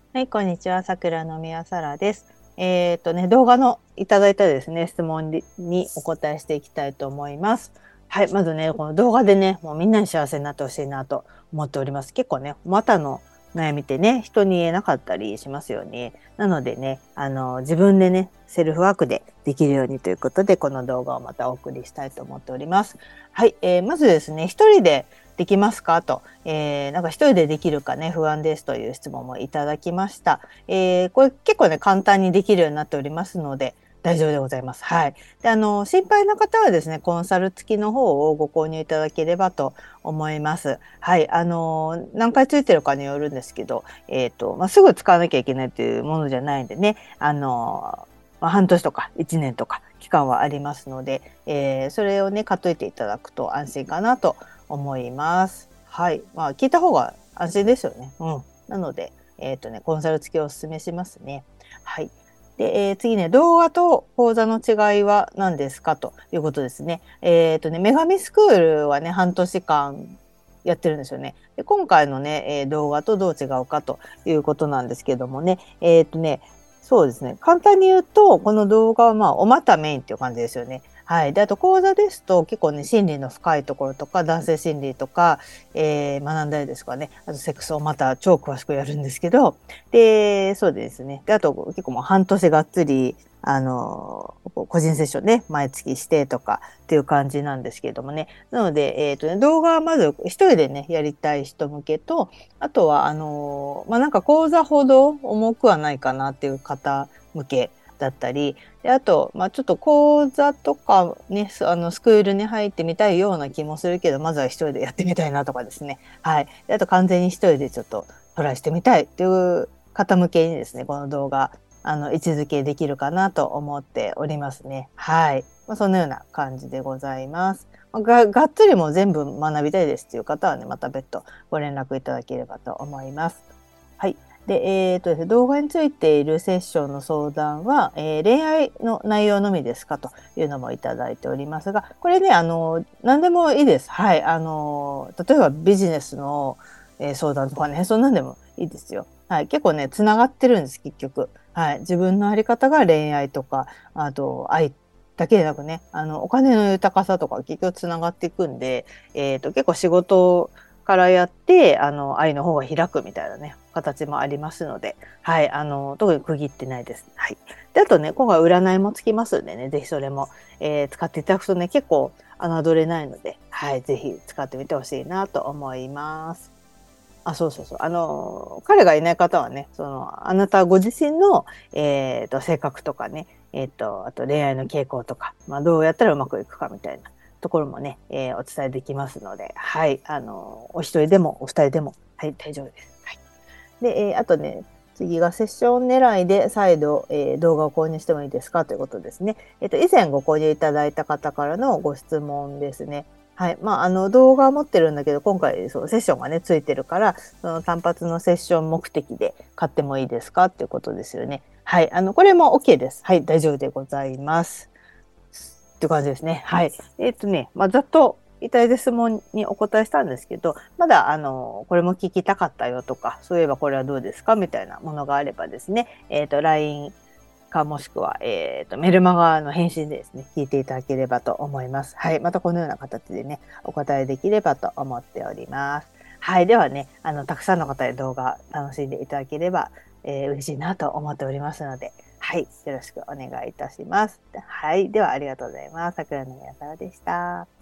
はい、こんにちは。桜の宮さらです。動画のいただいたですね、質問にお答えしていきたいと思います。はい、まずね、この動画でね、もうみんなに幸せになってほしいなと思っております。結構ね、股の悩みってね、人に言えなかったりしますよね。なのでね、自分でね、セルフワークでできるようにということで、この動画をまたお送りしたいと思っております。はい、まずですね、一人でできますかと、なんか一人でできるかね、不安ですという質問もいただきました。これ結構ね、簡単にできるようになっておりますので、大丈夫でございます。はい。で、心配な方はですね、コンサル付きの方をご購入いただければと思います。はい。何回ついてるかによるんですけど、すぐ使わなきゃいけないっていうものじゃないんでね、半年とか1年とか期間はありますので、それをね、買っといていただくと安心かなと思います。はい。まあ、聞いた方が安心ですよね。うん。なので、コンサル付きをお勧めしますね。はい。で、次ね、動画と講座の違いは何ですかということですね。女神スクールはね、半年間やってるんですよね。で、今回のね、動画とどう違うかということなんですけどもね、そうですね、簡単に言うと、この動画はまあ、お股メインっていう感じですよね。はい。で、あと講座ですと、結構ね、心理の深いところとか、男性心理とか、学んだりですかね、あとセックスをまた超詳しくやるんですけど、で、そうですね。で、あと結構もう半年がっつり、個人セッションね、毎月してとかっていう感じなんですけれどもね。なので、動画はまず一人でね、やりたい人向けと、あとは、なんか講座ほど重くはないかなっていう方向けだったり、で、あと、ちょっと講座とかね、スクールに入ってみたいような気もするけど、まずは一人でやってみたいなとかですね。はい。で、あと完全に一人でちょっとトライしてみたいっていう方向けにですね、この動画、位置づけできるかなと思っておりますね。はい。そのような感じでございます。がっつりもう全部学びたいですっていう方はね、また別途ご連絡いただければと思います。はい。で、ですね、動画についているセッションの相談は、恋愛の内容のみですかというのもいただいておりますが、これね、何でもいいです。はい。例えばビジネスの、相談とかね、そんなんでもいいですよ。はい。結構ね、つながってるんです、結局。はい。自分のあり方が恋愛とか、あと愛だけでなくね、お金の豊かさとか結局つながっていくんで、結構仕事からやって、愛の方が開くみたいなね、形もありますので、はい、特に区切ってないです。はい。で、あとね、今回占いもつきますんでね、ぜひそれも、使っていただくとね、結構侮れないので、はい、ぜひ使ってみてほしいなと思います。あ、そうそうそう。彼がいない方はね、あなたご自身の、性格とかね、あと恋愛の傾向とか、どうやったらうまくいくかみたいなところもね、お伝えできますので、はい、お一人でもお二人でも、はい、大丈夫です。はい。で、あとね、次がセッション狙いで再度、動画を購入してもいいですかということですね。以前ご購入いただいた方からのご質問ですね。はい。動画は持ってるんだけど、今回、そう、セッションがね、ついてるから、その単発のセッション目的で買ってもいいですかっていうことですよね。はい。これも OK です。はい。大丈夫でございます。っていう感じですね。はい。ざっといただいた質問にお答えしたんですけど、まだこれも聞きたかったよとか、そういえばこれはどうですかみたいなものがあればですね、LINE かもしくは、メルマガの返信でですね、聞いていただければと思います。はい。またこのような形でね、お答えできればと思っております。はい。ではね、たくさんの方で動画楽しんでいただければ、嬉しいなと思っておりますので、はい、よろしくお願いいたします。はい、ではありがとうございます。桜の宮沢でした。